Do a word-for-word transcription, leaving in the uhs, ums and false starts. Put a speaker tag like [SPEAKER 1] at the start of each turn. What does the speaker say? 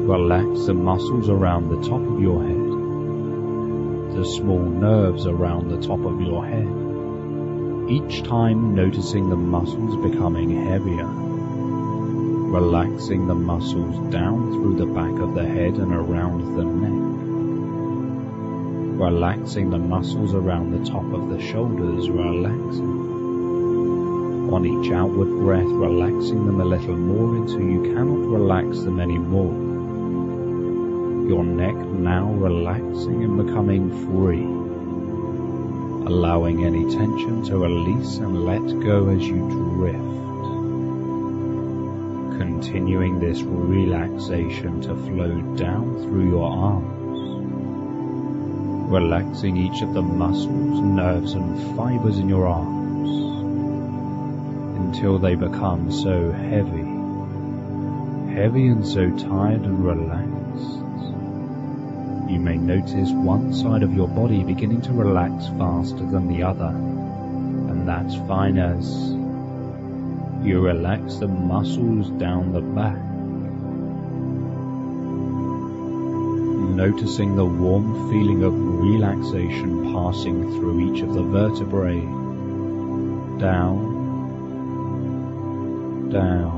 [SPEAKER 1] Relax the muscles around the top of your head, the small nerves around the top of your head, each time noticing the muscles becoming heavier, relaxing the muscles down through the back of the head and around the neck, relaxing the muscles around the top of the shoulders, relaxing. On each outward breath, relaxing them a little more until you cannot relax them anymore. Your neck now relaxing and becoming free, allowing any tension to release and let go as you drift. Continuing this relaxation to flow down through your arms, relaxing each of the muscles, nerves and fibers in your arms until they become so heavy, heavy and so tired and relaxed. You may notice one side of your body beginning to relax faster than the other, and that's fine as you relax the muscles down the back, noticing the warm feeling of relaxation passing through each of the vertebrae, down, down,